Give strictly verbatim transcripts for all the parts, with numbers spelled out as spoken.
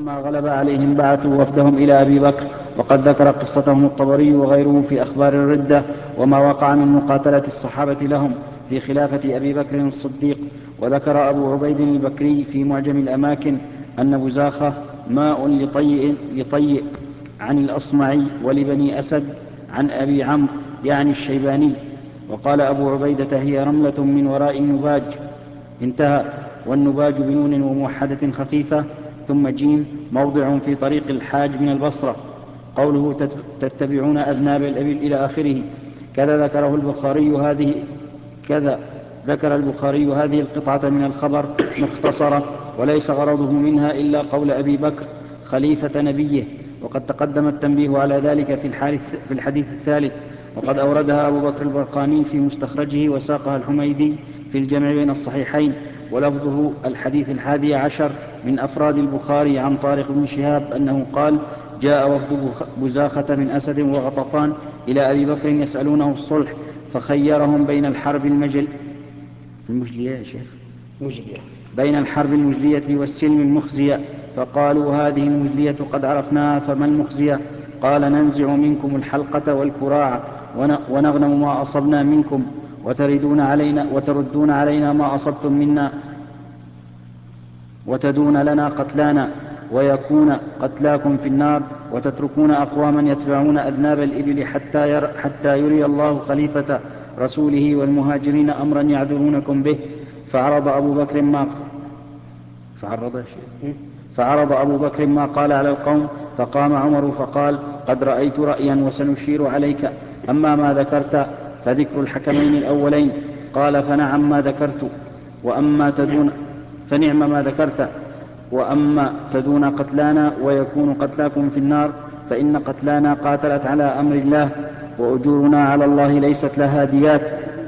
فلما غلب عليهم بعثوا وفدهم إلى أبي بكر، وقد ذكر قصتهم الطبري وغيره في أخبار الردة وما وقع من مقاتلة الصحابة لهم في خلافة أبي بكر الصديق. وذكر أبو عبيد البكري في معجم الأماكن أن بزاخة ماء لطيء, لطيء عن الأصمعي ولبني أسد عن أبي عمرو يعني الشيباني. وقال أبو عبيدة هي رملة من وراء النباج، انتهى. والنباج بنون وموحدة خفيفة ثم جيم موضع في طريق الحاج من البصرة. قوله تتبعون أذناب الإبل إلى آخره. كذا ذكره البخاري هذه كذا ذكر البخاري هذه القطعة من الخبر مختصرة، وليس غرضه منها إلا قول أبي بكر خليفة نبيه، وقد تقدم التنبيه على ذلك في الحديث الثالث. وقد أوردها أبو بكر البرقاني في مستخرجه وساقها الحميدي في الجمع بين الصحيحين، ولفظه الحديث الحادي عشر من أفراد البخاري عن طارق بن شهاب أنه قال: جاء وفد بزاخة من أسد وغطفان إلى أبي بكر يسألونه الصلح، فخيرهم بين الحرب المجل المجلية يا شيخ مجلية بين الحرب المجلية والسلم المخزية، فقالوا هذه المجلية قد عرفناها، فما المخزية؟ قال: ننزع منكم الحلقة والكراع ونغنم ما أصبنا منكم وتردون علينا, وتردون علينا ما أصبتم منا وتدون لنا قتلانا ويكون قتلاكم في النار، وتتركون أقواما يتبعون أذناب الإبل حتى, ير حتى يري الله خليفة رسوله والمهاجرين أمرا يعذرونكم به. فعرض أبو بكر ما فعرض, فعرض أبو بكر ما قال على القوم، فقام عمر فقال: قد رأيت رأيا وسنشير عليك، أما ما ذكرت فذكر الحكمين الأولين. قال: فنعم ما ذكرت، وأما تدون فنعم ما ذكرت وأما تدون قتلانا ويكون قتلاكم في النار، فإن قتلانا قاتلت على أمر الله، وأجورنا على الله ليست لها ديات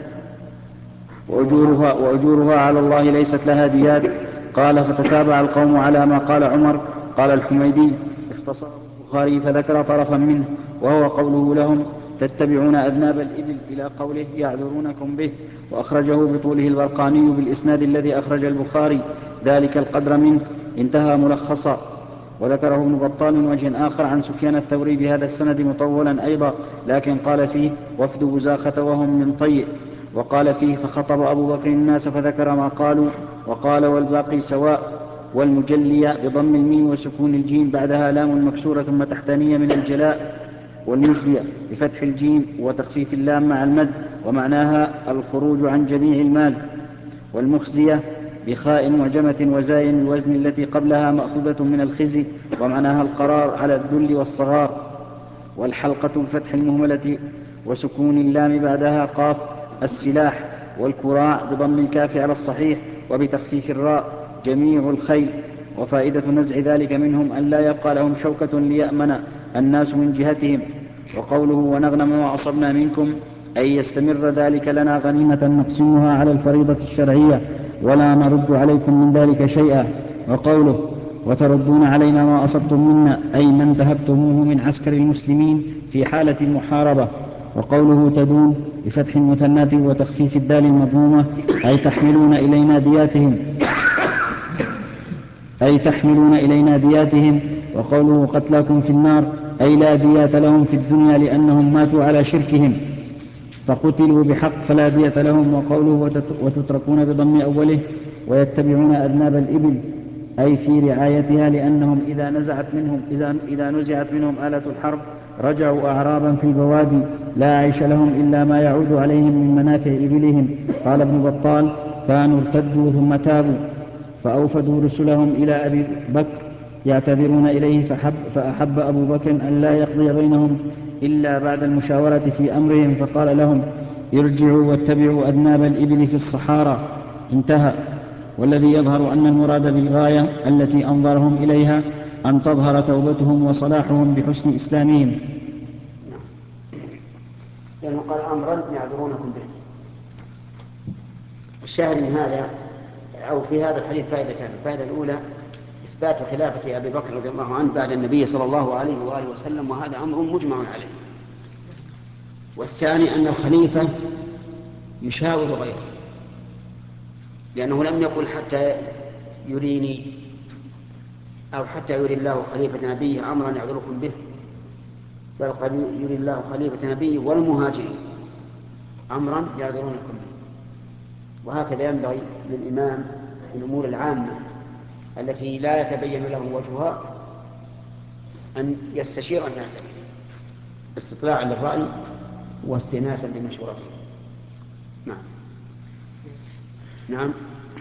وأجورها, وأجورها على الله ليست لها ديات. قال: فتتابع القوم على ما قال عمر. قال الحميدي: اختصر البخاري فذكر طرفا منه، وهو قوله لهم تتبعون أذناب الإبل إلى قوله يعذرونكم به، وأخرجه بطوله البرقاني بالإسناد الذي أخرج البخاري ذلك القدر منه، انتهى ملخصا. وذكره ابن بطال من وجه آخر عن سفيان الثوري بهذا السند مطولا أيضا، لكن قال فيه وفد بزاخة وهم من طيء. وقال فيه فخطب أبو بكر الناس فذكر ما قالوا. وقال والباقي سواء، والمجلية بضم الميم وسكون الجيم بعدها لام مكسورة ثم تحتانية من الجلاء، والمجلية بفتح الجيم وتخفيف اللام مع المد، ومعناها الخروج عن جميع المال. والمخزية بخاء معجمة وزاي الوزن التي قبلها مأخوذة من الخزي، ومعناها القرار على الذل والصغار. والحلقة بفتح المهملة وسكون اللام بعدها قاف السلاح. والكراع بضم الكاف على الصحيح وبتخفيف الراء جميع الخيل. وفائدة نزع ذلك منهم أن لا يبقى لهم شوكة ليأمن الناس من جهتهم. وقوله ونغنم ما أصبنا منكم أي يستمر ذلك لنا غنيمة نقسمها على الفريضة الشرعية ولا نرد عليكم من ذلك شيئا. وقوله وتردون علينا ما أصبتم منا أي ما انتهبتموه من عسكر المسلمين في حالة المحاربة. وقوله تدون بفتح المثنات وتخفيف الدال المضمومة أي تحملون إلينا دياتهم أي تحملون إلينا دياتهم. وقوله قتلاكم في النار أي لا ديات لهم في الدنيا لأنهم ماتوا على شركهم فقتلوا بحق فلا دية لهم. وقوله وتتركون بضم أوله ويتبعون أذناب الإبل أي في رعايتها لأنهم إذا نزعت منهم إذا, إذا نزعت منهم آلة الحرب رجعوا أعرابا في البوادي لا عيش لهم إلا ما يعود عليهم من منافع إبلهم. قال ابن بطال كانوا ارتدوا ثم تابوا فأوفدوا رسلهم إلى أبي بكر يعتذرون إليه فحب فأحب أبو بكر أن لا يقضي بينهم إلا بعد المشاورة في أمرهم، فقال لهم ارجعوا واتبعوا أذناب الإبل في الصحارى، انتهى. والذي يظهر أن المراد بالغاية التي أنظرهم إليها أن تظهر توبتهم وصلاحهم بحسن إسلامهم. لأنه قال أمرا يعذرونكم به. الشاهد من هذا أو في هذا الحديث فائدتان. الفائدة الأولى إثبات خلافة أبي بكر رضي الله عنه بعد النبي صلى الله عليه وآله وسلم، وهذا أمر مجمع عليه. والثاني أن الخليفة يشاور غيره، لأنه لم يقل حتى يريني أو حتى يري الله خليفة نبيه أمرا يعذركم به، بل قد يري الله خليفة نبيه والمهاجرين أمرا يعذرونكم به. وهكذا ينبغي للإمام في الأمور العامة التي لا يتبين له وجهها أن يستشير الناس استطلاعا للرأي واستئناسا بمشورته. نعم. نعم.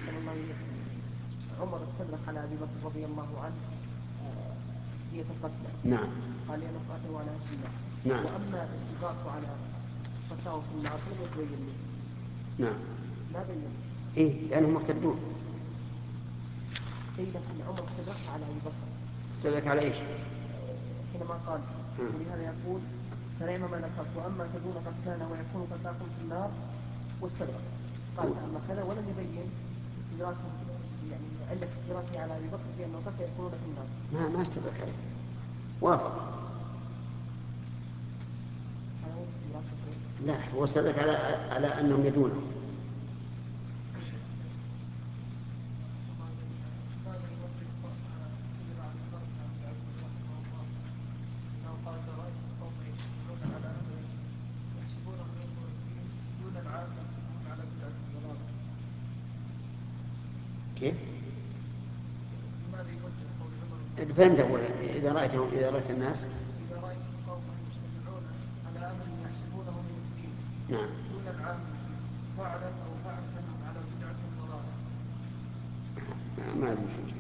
عمر استدرك على ابي بكر رضي الله عنه دية القتلى. نعم. قال لأنه قاتل على هشيمة. نعم. واما الاستدراك على فتاوى في النار فلم يتبين لي. نعم. ما بين. ايه لانهم مرتدون. اي لكن عمر استدرك على ابي بكر. استدرك على ايش؟ حينما قال ولهذا يقول فنعم ما نفعت واما تدون قد كان ويكون فتاكم في النار واستدرك. قال اما كذا ولم يبين استدراكه يعني علة استدراكه على ابي بكر بانه قد يكون في النار. ما ما استدرك عليه. وافق. لا هو استدرك على على انهم يدونه. كيف؟ فهمت أولا إذا رأيتهم إذا رأيت الناس إذا رأيت قوما يجتمعون على أمر يحسبونه من الدين. نعم. دون العام فعلا أو فعلا على بدعة ضلالة. ما أدري شو.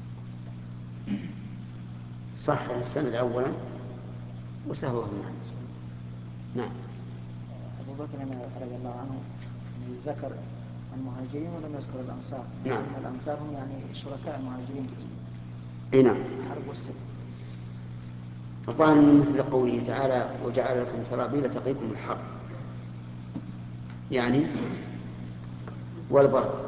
صح السند أولا وسهوه معه. نعم. أبو بكر رضي الله عنه ذكر المهاجرين ولم يذكر الأنصار. نعم. الأنصار هم يعني شركاء المهاجرين. إيه نعم. حرب والسلم. الظاهر من مثل قوله تعالى وجعل لكم سرابيل تقيكم الحر يعني والبرد.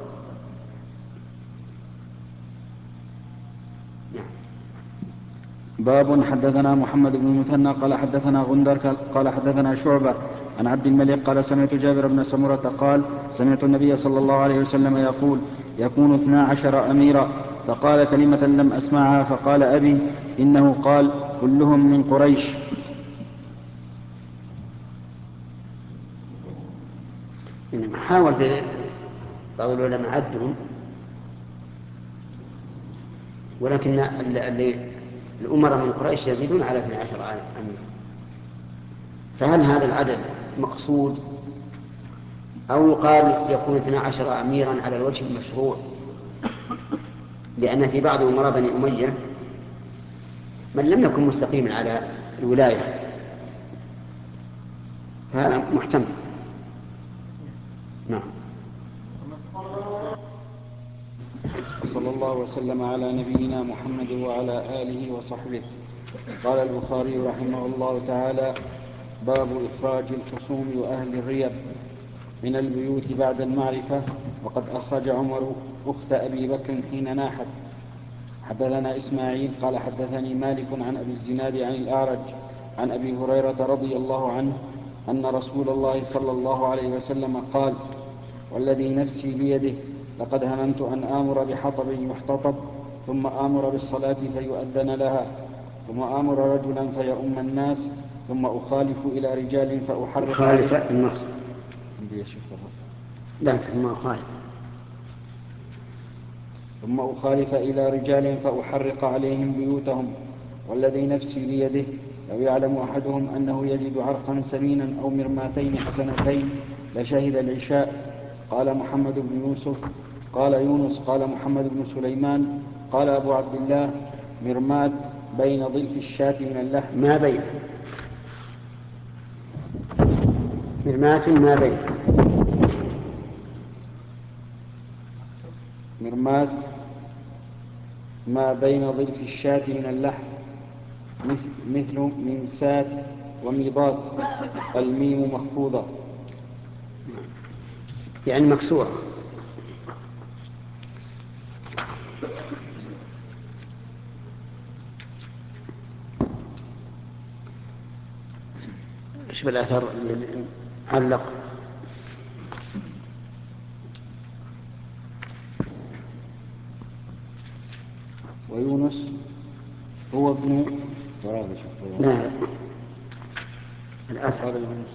نعم. باب حدثنا محمد بن المثنى قال حدثنا غندر قال حدثنا شعبة عن عبد الملك قال سمعت جابر بن سمرة قال سمعت النبي صلى الله عليه وسلم يقول يكون اثنا عشر أميرا، فقال كلمة لم أسمعها فقال أبي إنه قال كلهم من قريش. حاول في بعض العلماء عدهم ولكن الأمراء من قريش يزيدون على اثني عشر أمير، فهل هذا العدد مقصود أو يقال يكون اثنا عشر أميرا على الوجه المشروع؟ لأن في بعض أمراء بني أمية من لم يكن مستقيما على الولاية، هذا محتمل. نعم. صلى الله وسلم على نبينا محمد وعلى آله وصحبه. قال البخاري رحمه الله تعالى باب إخراج الخصوم وأهل الريب من البيوت بعد المعرفة. وقد أخرج عمر أخت أبي بكر حين ناحت. حدثنا إسماعيل قال حدثني مالك عن أبي الزناد عن الأعرج عن أبي هريرة رضي الله عنه أن رسول الله صلى الله عليه وسلم قال والذي نفسي بيده لقد هممت أن آمر بحطب يحتطب ثم آمر بالصلاة فيؤذن لها ثم آمر رجلا فيؤم الناس ثم أخالف إلى رجال فأحرق خالف النص لا ثم أخالف ثم أخالف إلى رجال فأحرق عليهم بيوتهم والذي نفسي بيده لو يعلم أحدهم أنه يجد عرقا سمينا أو مرماتين حسنتين لشهد العشاء. قال محمد بن يوسف قال يونس قال محمد بن سليمان قال أبو عبد الله مرمات بين ضلف الشاة من اللحم ما بين مرمات ما بين مرمات ما بين ضلف الشاة من اللحم مثل منسات وميضات الميم مخفوضة يعني مكسورة. ايش بالأثر علق ويونس هو ابن لا الأثر قال يونس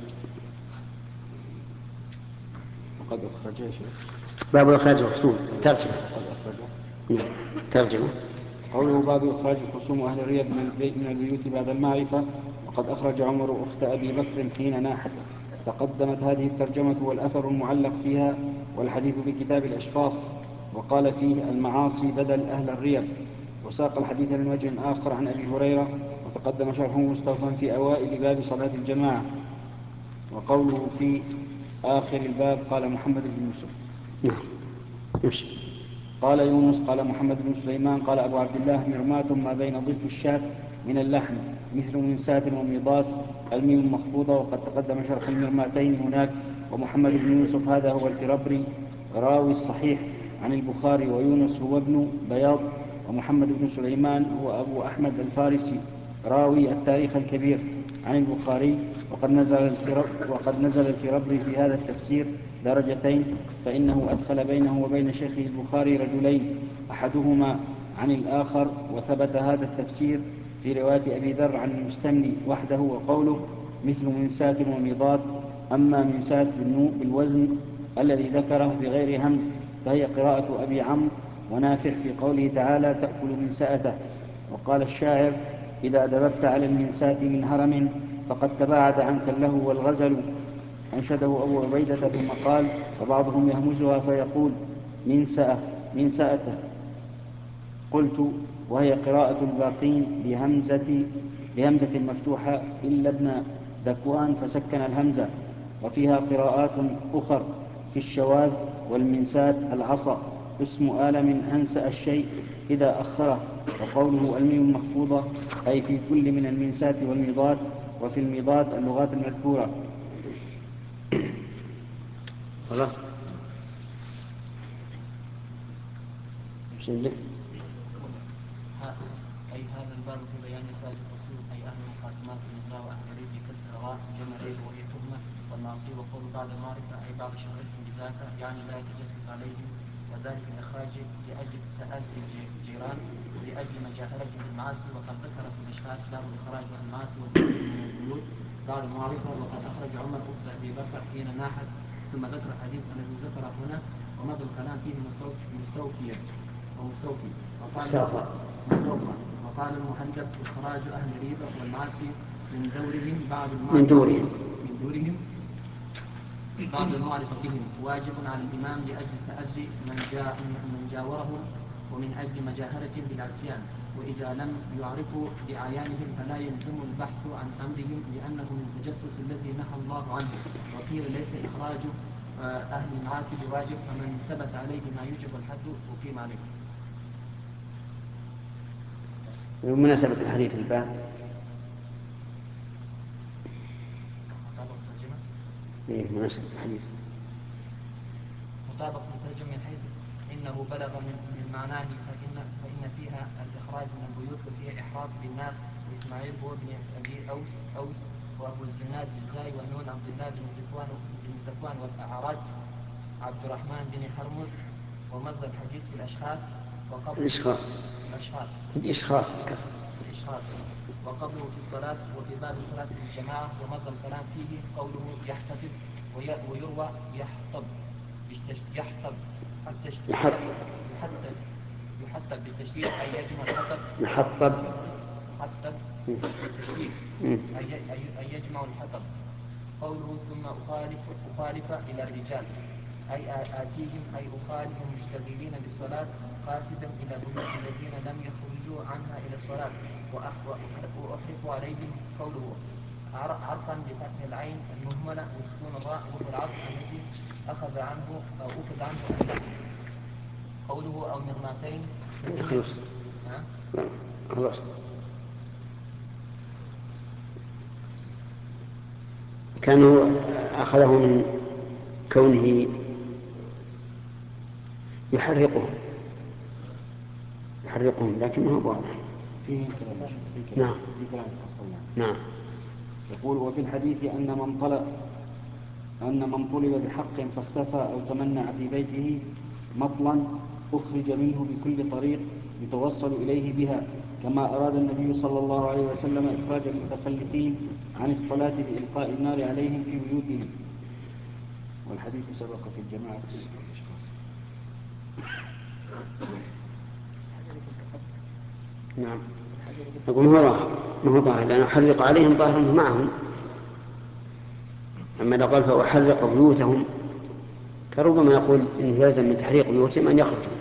وقد أخرجه يا شيخ. باب إخراج الخصوم ترجمة. قد أخرجه نعم ترجمة. قوله باب إخراج الخصوم أهل الريب من البيت من البيوت بعد المعرفة. وقد أخرج عمر أخت أبي بكر حين ناحت. تقدمت هذه الترجمة والأثر المعلق فيها والحديث في كتاب الأشخاص. وقال فيه المعاصي بدل أهل الريب. وساق الحديث من وجه آخر عن أبي هريرة وتقدم شرحه مستوفا في أوائل باب صلاة الجماعة. وقوله في آخر الباب قال محمد بن يوسف. نعم يمشي. قال يونس قال محمد بن سليمان قال أبو عبد الله مرماة ما بين ضلف الشاة من اللحم مثل منساة وميضات الميم مخفوضة. وقد تقدم شرح المرماتين هناك. ومحمد بن يوسف هذا هو الفربري راوي الصحيح عن البخاري. ويونس هو ابن بياض. ومحمد بن سليمان هو أبو أحمد الفارسي راوي التاريخ الكبير عن البخاري. وقد نزل الفربري, وقد نزل الفربري في هذا التفسير درجتين. فإنه أدخل بينه وبين شيخه البخاري رجلين أحدهما عن الآخر. وثبت هذا التفسير في رواية أبي ذر عن المستملي وحده. وقوله مثل منساة وميضات. أما منساة بالوزن الذي ذكره بغير همز فهي قراءة أبي عمرو ونافع في قوله تعالى تأكل منسأته. وقال الشاعر إذا دببت على المنساة من هرم فقد تباعد عنك اللهو والغزل. أنشده أبو عبيدة ثم قال وبعضهم يهمزها فيقول منسأة منسأته. قلت وهي قراءة الباقين بهمزة, بهمزة مفتوحة إلا ابن ذكوان فسكن الهمزة. وفيها قراءات أخر في الشواذ. والمنسات العصا اسم آل من أنسأ الشيء إذا أخره. وقوله الميم مخفوضة أي في كل من المنسات والميضات. وفي الميضات اللغات المذكورة. خلاص شنو أي هذا الباب في بيان إخراج الخصوم أي أهل المقاسمات النزاع وأهل الريب بكسر الراء جمع ريب وهي تهمة. والمعصية وقول بعد المعرفة أي بعد شهرتهم بذاك يعني لا يتجسس عليهم. وذلك الإخراج لأجل تأذي الجيران ولأجل مجاهرتهم بالمعاصي. وقد ذكر في الأشخاص باب الإخراج عن المعاصي والخروج من البيوت بعد المعرفة. وقد أخرج عمر أخت أبي بكر حين ناحت. ثم ذكر الحديث الذي ذكره هنا ومضى الكلام فيه مستوفيا ومستوفي. وقال وقال المهلب إخراج أهل الريبة والمعاصي من دورهم بعد من دورهم من دورهم بعد المعرفة بهم واجب على الإمام لأجل تأذي من, جا من جاورهم ومن أجل مجاهرتهم بالعصيان. وإذا لم يعرفوا بأعيانهم فلا يلزم البحث عن أمرهم لأنه من التجسس الذي نهى الله عنه. وقيل ليس إخراج أهل المعاصي بواجب فمن ثبت عليه ما يوجب الحد أقيم عليه. بمناسبة الحديث الباب إيه مناسبة الحديث مطابق مترجم من حيث إنه بلغ من, من معناه فإن, فإن فيها الإخراج من البيوت وفيها إحراق بالنار. وإسماعيل هو ابن أبي أوس أوس وأبو الزناد بالزاي والنون عبد الله بن زكوان بن زكوان والأعراج عبد الرحمن بن حرمز. ومضى الحديث في الأشخاص وقبل الإشخاص الأشخاص الإشخاص بالكسر الإشخاص وقبله في الصلاة وفي باب الصلاة بالجماعة. ومضى الكلام فيه قوله يحتفظ ويروى يحطب يحطب يحط يحطب يحطب بالتشديد أي يجمع الحطب يحطب يحطب بالتشديد أي يجمع الحطب. قوله ثم أخالف أخالف إلى الرجال أي آتيهم أي أخالف مشتغلين بالصلاة قاصدا إلى بيوت الذين لم يخرجوا عنها إلى الصلاة. وأحرف عليهم قوله عرفا بفتح العين المهملة وسكون الراء وهو العرف الذي أخذ عنه أو أخذ عنه اللحم. قوله أو مرماتين خلاص خلاص كانوا أخذه من كونه يحرقهم يحرقهم لكن ما هو واضح. نعم نعم. يقول وفي الحديث أن من طلب أن من طلب بحق فاختفى أو تمنع في بيته مطلا أخرج منه بكل طريق يتوصل إليه بها، كما أراد النبي صلى الله عليه وسلم إخراج المتخلفين عن الصلاة بإلقاء النار عليهم في بيوتهم. والحديث سبق في الجماعة. نعم. يقول ما هو ظاهر ما هو ظاهر لأن أحرق عليهم ظاهرا معهم. أما لو قال فأحرق بيوتهم فربما يقول إنه يلزم من تحريق بيوتهم أن يخرجوا.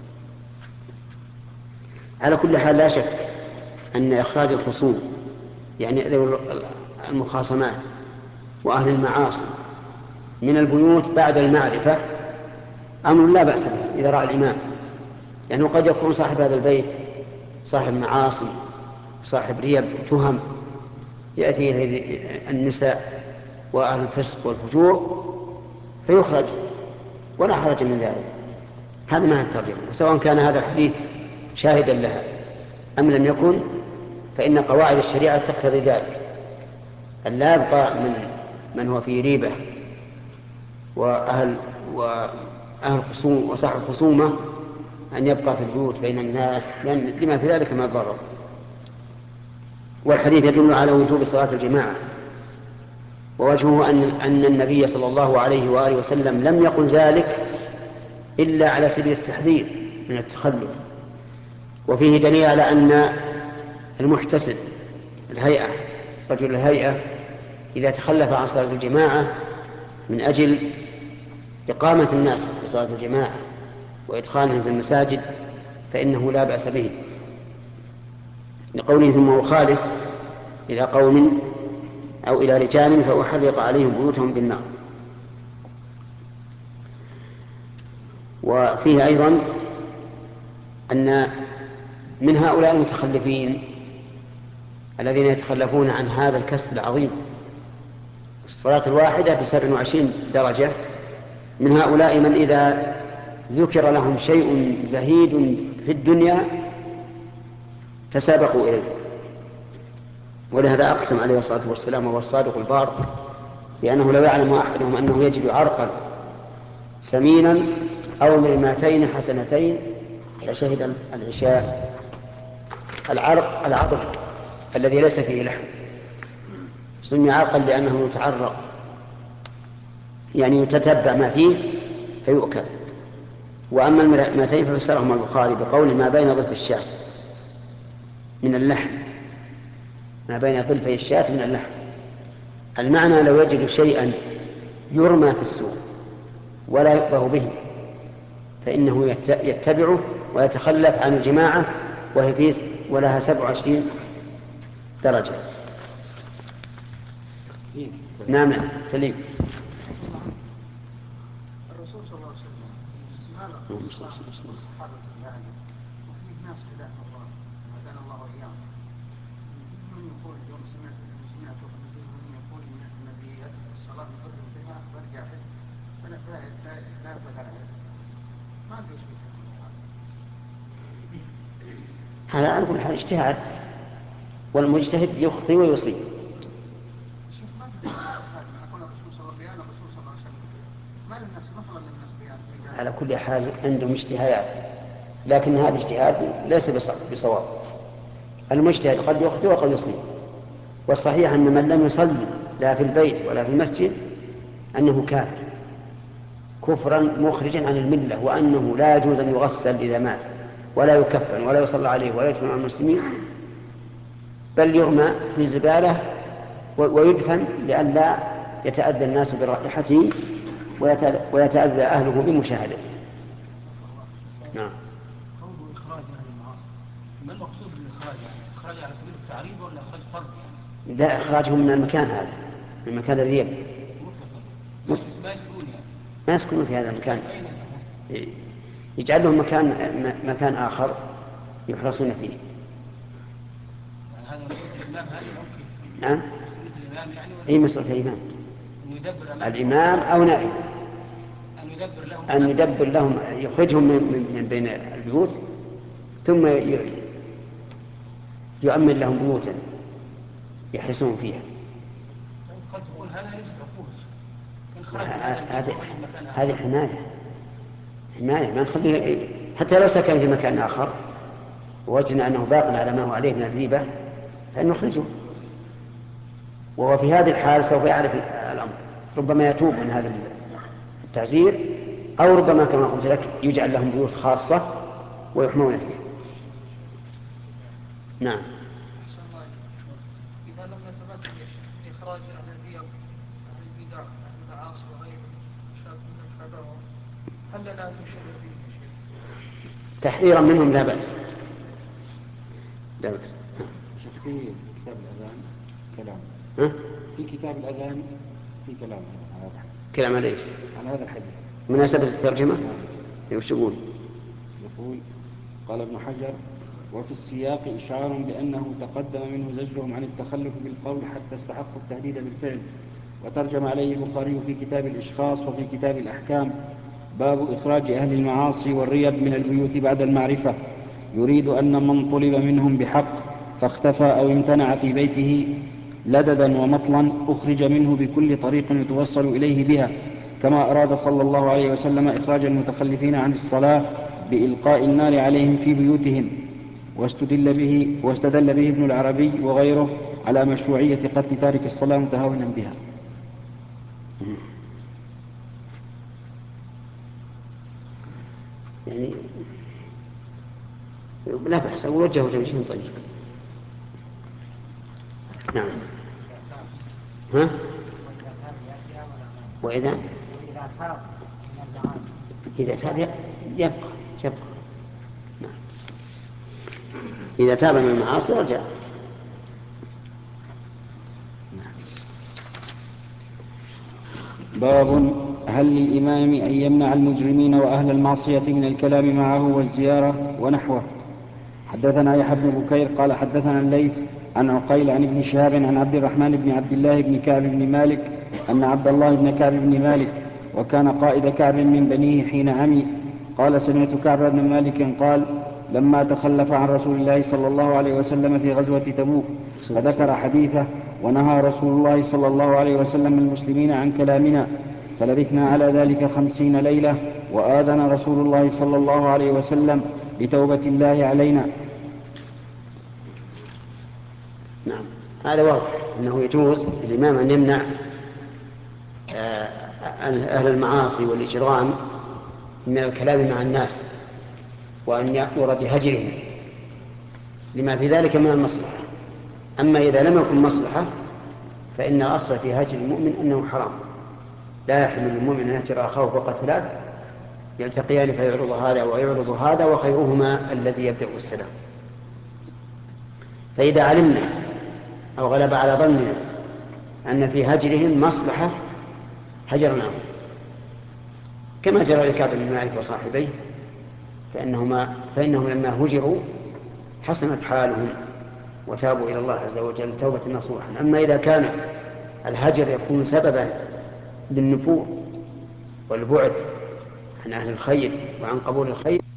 على كل حال لا شك أن إخراج الخصوم يعني المخاصمات وأهل المعاصي من البيوت بعد المعرفة أمر لا بأس به إذا رأى الإمام، لأنه قد يكون صاحب هذا البيت صاحب معاصي صاحب ريب تهم يأتي إليه النساء وأهل الفسق والفجور فيخرج ولا حرج من ذلك. هذا ما الترجمة، وسواء كان هذا الحديث شاهدا لها أم لم يكن فإن قواعد الشريعة تقتضي ذلك، أن لا يبقى من من هو في ريبة وأهل وأهل خصوم وصاحب خصومة أن يبقى في البيوت بين الناس لأن لما في ذلك من الضرر. والحديث يدل على وجوب صلاة الجماعة، ووجهه أن أن النبي صلى الله عليه وآله وسلم لم يقل ذلك إلا على سبيل التحذير من التخلف. وفيه دليل على أن المحتسب الهيئة رجل الهيئة إذا تخلف عن صلاة الجماعة من أجل إقامة الناس في صلاة الجماعة وإدخالهم في المساجد فإنه لا بأس به، لقوله ثم أخالف إلى قوم أو إلى رجال فأحرق عليهم بيوتهم بالنار. وفيه أيضا أن من هؤلاء المتخلفين الذين يتخلفون عن هذا الكسب العظيم الصلاة الواحدة بسبع وعشرين درجة، من هؤلاء من إذا ذكر لهم شيء زهيد في الدنيا تسابقوا إليه. ولهذا أقسم عليه الصلاة والسلام وهو الصادق البار لأنه لو يعلم أحدهم أنه يجد عرقا سمينا أو مئتين حسنتين لشهد العشاء. العرق العظم الذي ليس فيه لحم سمي عرقا لأنه يتعرق يعني يتتبع ما فيه فيؤكل. وأما المئتين ففسرهما البخاري بقول ما بين ظلف الشاة من اللحم، ما بين ظلفي الشاة من اللحم. المعنى لو يجد شيئا يرمى في السوق ولا يؤبه به فإنه يتبعه ويتخلف عن الجماعة وهي فيه ولها سبع وعشرين درجة. نعم سليم. الرسول صلى الله عليه وسلم ماذا والصحابة بعده وفي ناس هداهم الله هدانا الله وإياهم من يقول يوم سمعت سمعت من يقول إن النبي الصلاة نقرب بها برجع فلا لا لا يفعل ما ادري ايش هذا على كل حال اجتهاد والمجتهد يخطئ ويصيب. على كل حال عندهم اجتهادات لكن هذا اجتهاد ليس بصواب. المجتهد قد يخطئ وقد يصيب، والصحيح أن من لم يصلي لا في البيت ولا في المسجد أنه كافر كفرا مخرجا عن الملة، وأنه لا يجوز أن يغسل إذا مات ولا يكفن ولا يصلى عليه ولا يدفن مع المسلمين، بل يرمى في الزبالة ويدفن لئلا يتأذى الناس برائحته ويتأذى أهله بمشاهدته. نعم. قوله إخراج أهل المعاصي ما المقصود بالإخراج؟ يعني إخراج على سبيل التعريض ولا إخراج طرد يعني؟ لا، إخراجهم من المكان هذا من مكان الريب مطلقا ما يسكنون يعني ما يسكنون في هذا المكان، يجعل لهم مكان مكان آخر يحرصون فيه. يعني هذا مسؤولية الإمام هذه ممكن. نعم. مسؤولية الإمام يعني ولا أي مسؤولية الإمام؟ أن يدبر الإمام أو نائبه أن يدبر لهم أن يدبر لهم يخرجهم من, من بين البيوت ثم يؤمن لهم بيوتا يحرسون فيها. قد تقول هذا ليست عقوبة. هذه حماية حماية ما نخليه حتى لو سكن في مكان آخر ووجدنا أنه باق على ما هو عليه من الريبة فإن نخرجه، وهو في هذه الحال سوف يعرف الأمر، ربما يتوب من هذا التعزير، أو ربما كما قلت لك يجعل لهم بيوت خاصة ويحمون فيه. نعم. إذا لم نتمكن من إخراج أهل الرياء عن البدع عن المعاصي وغيرهم من شابههم، هل لنا أن نشرع فيه شيء؟ تحذيرا منهم لا بأس. لا بأس. شوف في كتاب الأذان كلام. ها؟ في كتاب الأذان في كلام على هذا الحديث. كلام على ايش؟ على هذا الحديث. مناسبة الترجمة؟ ايش يقول؟ يقول قال ابن حجر: وفي السياق إشعار بأنه تقدم منه زجرهم عن التخلف بالقول حتى استحقوا التهديد بالفعل. وترجم عليه البخاري في كتاب الإشخاص وفي كتاب الأحكام: باب إخراج أهل المعاصي والريب من البيوت بعد المعرفة، يريد أن من طلب منهم بحق فاختفى أو امتنع في بيته لددا ومطلا أخرج منه بكل طريق يتوصل إليه بها، كما أراد صلى الله عليه وسلم إخراج المتخلفين عن الصلاة بإلقاء النار عليهم في بيوتهم. واستدل به, واستدل به ابن العربي وغيره على مشروعية قتل تارك الصلاة متهاونا بها. يعني لا بأس، وجهه توجيه طيب. نعم. ها؟ وإذا إذا تاب يبقى يبقى نعم. إذا تاب من المعاصي رجع. باب هل للإمام أن يمنع المجرمين وأهل المعصية من الكلام معه والزيارة ونحوه. حدثنا يحيى بن بكير قال حدثنا الليث عن عقيل عن ابن شهاب عن عبد الرحمن بن عبد الله بن كعب بن مالك أن عبد الله بن كعب بن مالك وكان قائد كعب من بنيه حين عمي قال: سمعت كعب بن مالك قال: لما تخلف عن رسول الله صلى الله عليه وسلم في غزوة تبوك فذكر حديثه: ونهى رسول الله صلى الله عليه وسلم المسلمين عن كلامنا، فلبثنا على ذلك خمسين ليلة، وآذن رسول الله صلى الله عليه وسلم بتوبة الله علينا. نعم، هذا واضح أنه يجوز للإمام أن يمنع أهل المعاصي والإجرام من الكلام مع الناس، وأن يأمر بهجرهم لما في ذلك من المصلحة. أما إذا لم يكن مصلحة فإن الأصل في هجر المؤمن أنه حرام، لا يحل للمؤمن أن يهجر أخاه فوق ثلاث يلتقيان فيعرض هذا ويعرض هذا وخيرهما الذي يبدأ السلام. فإذا علمنا أو غلب على ظننا أن في هجرهم مصلحة هجرناهم، كما جرى لكعب بن مالك وصاحبيه، فإنهما فإنهم لما هجروا حسنت حالهم وتابوا إلى الله عز وجل توبة نصوحا. أما إذا كان الهجر يكون سببا للنفور والبعد عن أهل الخير وعن قبول الخير